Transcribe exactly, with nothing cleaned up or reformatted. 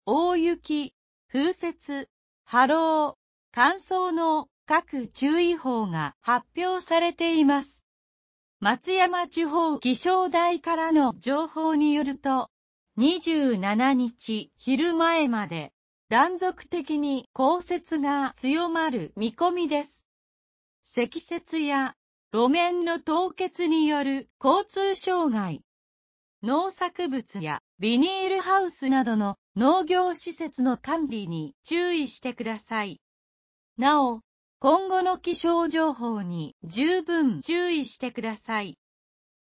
大雪、風雪、波浪、乾燥の各注意報が発表されています。松山地方気象台からの情報によると、にじゅうしちにち昼前まで断続的に降雪が強まる見込みです。積雪や路面の凍結による交通障害、農作物やビニールハウスなどの農業施設の管理に注意してください。なお、今後の気象情報に十分注意してください。